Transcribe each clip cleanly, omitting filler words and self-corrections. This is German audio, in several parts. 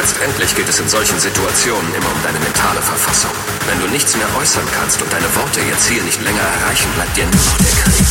Letztendlich geht es in solchen Situationen immer um deine mentale Verfassung. Wenn du nichts mehr äußern kannst und deine Worte ihr Ziel nicht länger erreichen, bleibt dir nur noch der Krieg.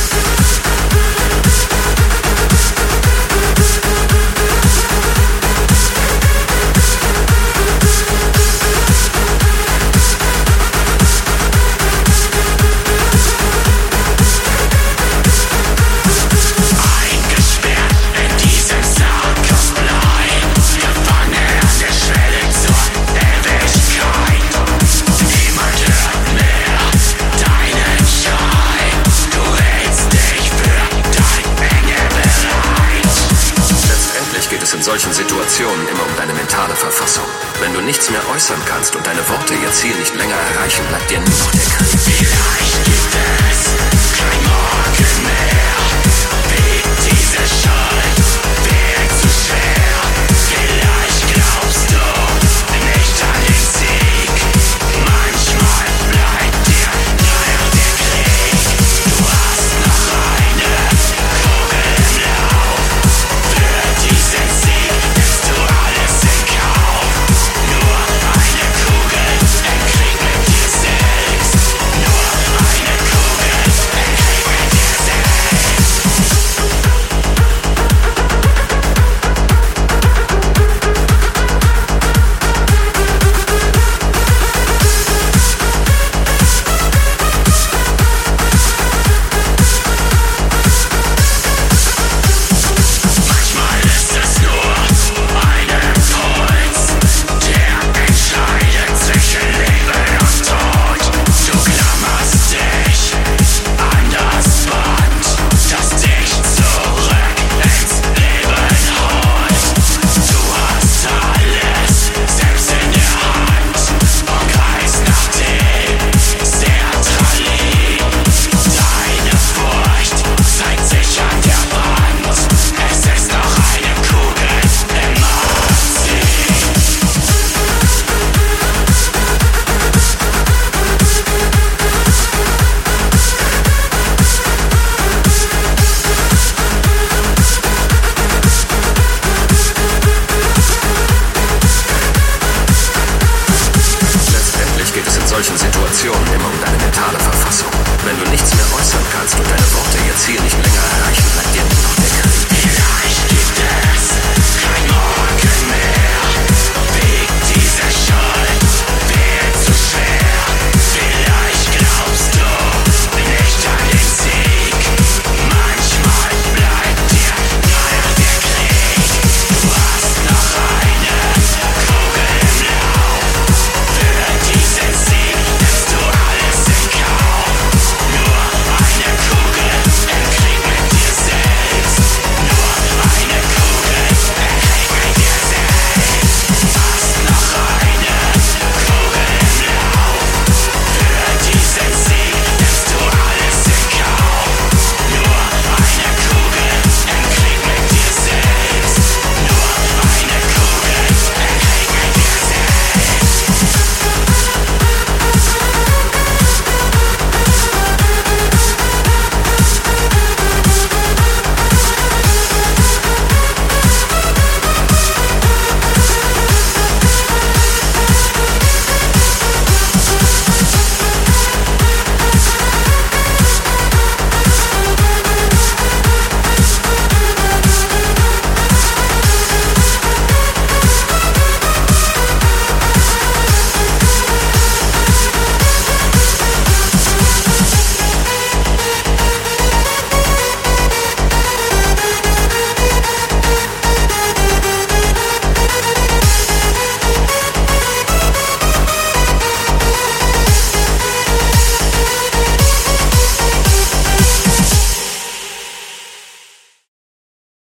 In solchen Situationen immer um deine mentale Verfassung. Wenn du nichts mehr äußern kannst und deine Worte ihr Ziel nicht länger erreichen, bleibt dir nur noch der Krieg. Vielleicht gibt es kein Morgen mehr, wie diese Show.